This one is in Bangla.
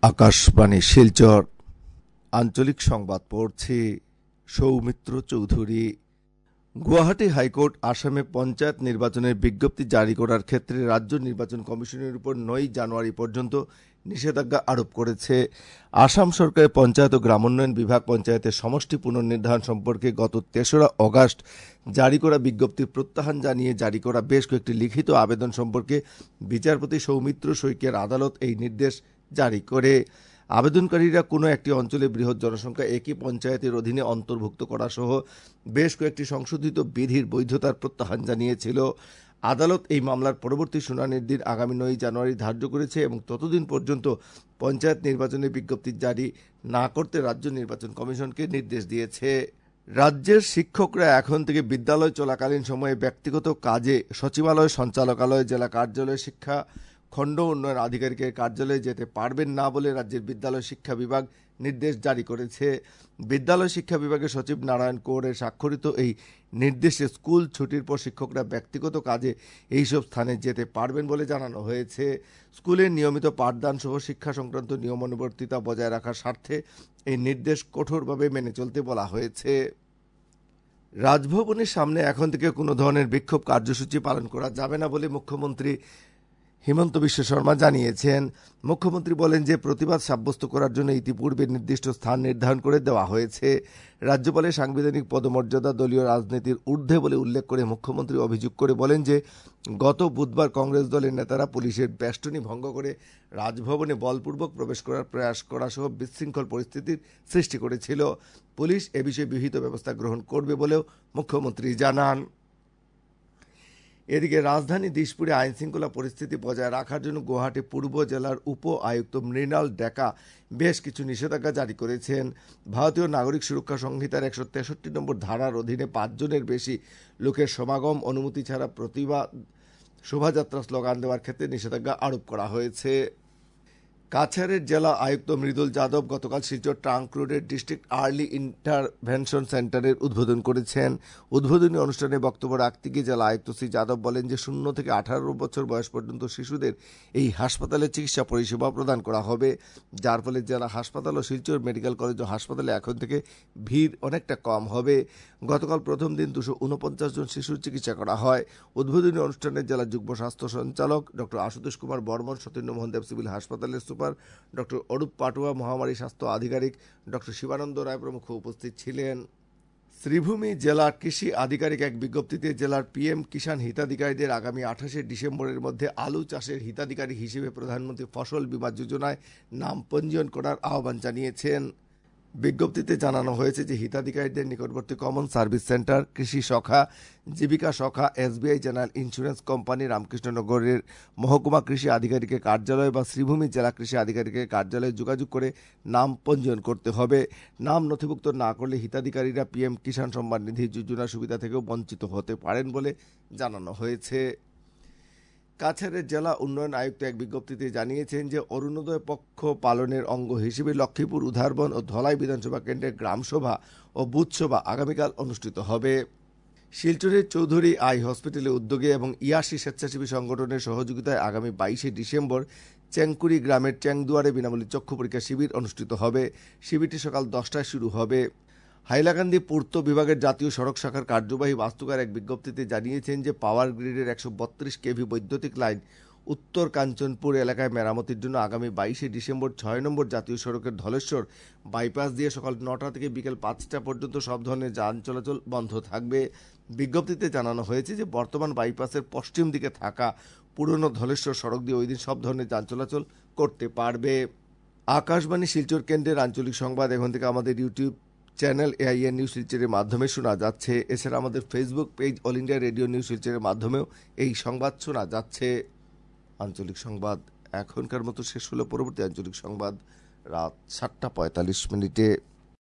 আকাশবাণী শিলচর আঞ্চলিক সংবাদ পড়ছি সৌমিত্র চৌধুরী। গুয়াহাটি হাইকোর্ট আসামে পঞ্চায়েত নির্বাচনের বিজ্ঞপ্তি জারি করার ক্ষেত্রে রাজ্য নির্বাচন কমিশনের উপর ৯ জানুয়ারি পর্যন্ত নিষেধাজ্ঞা আরোপ করেছে। আসাম সরকারের পঞ্চায়েত ও গ্রামোন্নয়ন বিভাগ পঞ্চায়েতের সমষ্টি পুনর্নির্ধারণ সম্পর্কে গত ৩রা অগাস্ট জারি করা বিজ্ঞপ্তির প্রত্যাহার জানিয়ে জারি করা বেশ কয়েকটি লিখিত আবেদন সম্পর্কে বিচারপতি সৌমিত্র শইকের আদালত এই নির্দেশ জারি করে। আবেদনকারীরা কোনো একটি অঞ্চলে বৃহৎ জনসংখ্যা একই পঞ্চায়েতের অধীনে অন্তর্ভুক্ত করা সহ বেশ কয়েকটি সংশোধিত বিধির বৈধতার প্রত্যাহার জানিয়েছিল। আদালত এই মামলার পরবর্তী শুনানির দিন আগামী ৯ জানুয়ারি ধার্য করেছে এবং ততদিন পর্যন্ত পঞ্চায়েত নির্বাচনের বিজ্ঞপ্তি জারি না করতে রাজ্য নির্বাচন কমিশনকে নির্দেশ দিয়েছে। রাজ্যের শিক্ষকরা এখন থেকে বিদ্যালয় চলাকালীন সময়ে ব্যক্তিগত কাজে সচিবালয়, সঞ্চালকালয়, জেলা কার্যালয়, শিক্ষা খণ্ড উন্নয়ন আধিকারিকের কার্যালয়ে যেতে পারবেন না বলে রাজ্যের বিদ্যালয় শিক্ষা বিভাগ নির্দেশ জারি করেছে। বিদ্যালয় শিক্ষা বিভাগের সচিব নারায়ণ কৌরের স্বাক্ষরিত এই নির্দেশে স্কুল ছুটির পর শিক্ষকরা ব্যক্তিগত কাজে এইসব স্থানে যেতে পারবেন বলে জানানো হয়েছে। স্কুলের নিয়মিত পাঠদান সহ শিক্ষা সংক্রান্ত নিয়মানুবর্তিতা বজায় রাখার স্বার্থে এই নির্দেশ কঠোরভাবে মেনে চলতে বলা হয়েছে। রাজভবনের সামনে এখন থেকে কোনো ধরনের বিক্ষোভ কার্যসূচি পালন করা যাবে না বলে মুখ্যমন্ত্রী হিমন্ত বিশ্ব শর্মা জানিয়েছেন। মুখ্যমন্ত্রী বলেন যে প্রতিবাদ সাব্যস্ত করার জন্য ইতিপূর্বে নির্দিষ্ট স্থান নির্ধারণ করে দেওয়া হয়েছে। রাজ্যপালের সাংবিধানিক পদমর্যাদা দলীয় রাজনীতির ঊর্ধ্বে বলে উল্লেখ করে মুখ্যমন্ত্রী অভিযোগ করে বলেন যে গত বুধবার কংগ্রেস দলের নেতারা পুলিশের বেষ্টনী ভঙ্গ করে রাজভবনে বলপূর্বক প্রবেশ করার প্রয়াস করা সহ বিশৃঙ্খল পরিস্থিতির সৃষ্টি করেছিল। পুলিশ এ বিষয়ে বিহিত ব্যবস্থা গ্রহণ করবে বলেও মুখ্যমন্ত্রী জানান। এদিকে রাজধানী দিশপুরে আইনশৃঙ্খলা পরিস্থিতি বজায় রাখার জন্য গুয়াহাটি পূর্ব জেলার উপ আয়ুক্ত মৃণাল ডেকা বেশ কিছু নিষেধাজ্ঞা জারি করেছেন। ভারতীয় নাগরিক সুরক্ষা সংহিতার ১৬৩ নম্বর ধারার অধীনে ৫ জনের বেশি লোকের সমাগম অনুমতি ছাড়া প্রতিবাদ শোভাযাত্রা স্লোগান দেওয়ার ক্ষেত্রে নিষেধাজ্ঞা আরোপ করা হয়েছে। কাছাড়ের জেলা আয়ুক্ত মৃদুল যাদব গতকাল শিলচর ট্রাঙ্ক রোডের ডিস্ট্রিক্ট আর্লি ইন্টারভেনশন সেন্টারের উদ্বোধন করেছেন। উদ্বোধনী অনুষ্ঠানে বক্তব্য রাখতে গিয়ে জেলা আয়ুক্ত শ্রী যাদব বলেন যে 0 থেকে 18 বছর বয়স পর্যন্ত শিশুদের এই হাসপাতালে চিকিৎসা পরিষেবা প্রদান করা হবে, যার ফলে জেলা হাসপাতাল ও শিলচর মেডিকেল কলেজ ও হাসপাতালে এখন থেকে ভিড় অনেকটা কম হবে। গতকাল প্রথম দিন 249 জন শিশুর চিকিৎসা করা হয়। উদ্বোধনী অনুষ্ঠানে জেলা যুগ্ম স্বাস্থ্য সঞ্চালক ডক্টর আশুতোষ কুমার বর্মন, সতীন্দ্র মোহন দেব সিভিল হাসপাতালের সুপার ডক্টর অরূপ পাটুয়া, মহামারী স্বাস্থ্য আধিকারিক ডক্টর শিবানন্দ রায় প্রমুখ উপস্থিত ছিলেন। শ্রীভূমি জেলার কৃষি আধিকারিক এক বিজ্ঞপ্তিতে জেলার পিএম কিষাণ হিতাধিকারীদের আগামী 28 ডিসেম্বরের মধ্যে আলু চাষের হিতাধিকারী হিসেবে প্রধানমন্ত্রী ফসল বীমা যোজনায় নাম পঞ্জীয়ন করার আহ্বান জানিয়েছেন। বিজ্ঞপ্তিতে জানানো হয়েছে যে হিতাধিকারীদের নিকটবর্তী কমন সার্ভিস সেন্টার, কৃষি শাখা, জীবিকা শাখা, এসবিআই জেনারেল ইন্স্যুরেন্স কোম্পানি, রামকৃষ্ণনগরের মহকুমা কৃষি আধিকারিকের কার্যালয় বা শ্রীভূমি জেলা কৃষি আধিকারিকের কার্যালয়ে যোগাযোগ করে নাম পঞ্জীয়ন করতে হবে। নাম নথিভুক্ত না করলে হিতাধিকারীরা পিএম কিষাণ সম্মান নিধি যোজনা সুবিধা থেকেও বঞ্চিত হতে পারেন বলে জানানো হয়েছে। কাছাড়ের জেলা উন্নয়ন আয়ুক্ত এক বিজ্ঞপ্তিতে জানিয়েছেন যে অরুণোদয় পক্ষ পালনের অঙ্গ হিসেবে লক্ষ্মীপুর, উধারবন ও ধলাই বিধানসভা কেন্দ্রের গ্রামসভা ও বুথসভা আগামীকাল অনুষ্ঠিত হবে। শিলচরের চৌধুরী আই হসপিটালের উদ্যোগে এবং ইয়াসি স্বেচ্ছাসেবী সংগঠনের সহযোগিতায় আগামী 22 ডিসেম্বর চেংকুড়ি গ্রামের চেংদুয়ারে বিনামূল্যে চক্ষু পরীক্ষা শিবির অনুষ্ঠিত হবে। শিবিরটি সকাল 10টায় শুরু হবে। হাইলাকান্দি পূর্ত বিভাগের জাতীয় সড়ক শাখার কার্যবাহী বাস্তুকার এক বিজ্ঞপ্তিতে জানিয়েছেন যে পাওয়ার গ্রিডের 132 কেভি বৈদ্যুতিক লাইন উত্তর কাঞ্চনপুর এলাকায় মেরামতির জন্য আগামী 22 ডিসেম্বর 6 নম্বর জাতীয় সড়কের ধলেশ্বর বাইপাস দিয়ে সকাল 9টা থেকে বিকেল 5টা পর্যন্ত সব ধরনের যান চলাচল বন্ধ থাকবে। বিজ্ঞপ্তিতে জানানো হয়েছে যে বর্তমান বাইপাসের পশ্চিম দিকে থাকা পুরনো ধলেশ্বর সড়ক দিয়ে ওই দিন সব ধরনের যান চলাচল করতে পারবে। আকাশবাণী শিলচর কেন্দ্রের আঞ্চলিক সংবাদ এখন থেকে আমাদের ইউটিউব চ্যানেল এআইএন নিউজ শিলচরের মাধ্যমে শোনা যাচ্ছে। এছাড়া আমাদের Facebook page All India Radio news শিলচরের মাধ্যমেও এই সংবাদ শোনা যাচ্ছে। আঞ্চলিক সংবাদ এখনকার মতো শেষ হলো। পরবর্তী আঞ্চলিক সংবাদ রাত 7টা 45 মিনিটে।